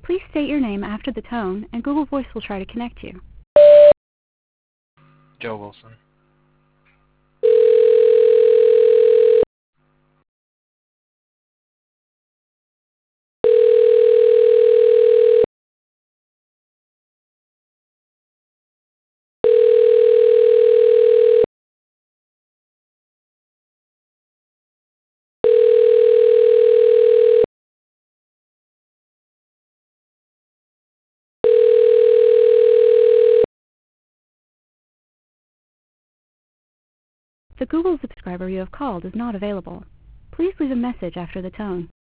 Please state your name after the tone, and Google Voice will try to connect you. Joe Wilson. The Google subscriber you have called is not available. Please leave a message after the tone.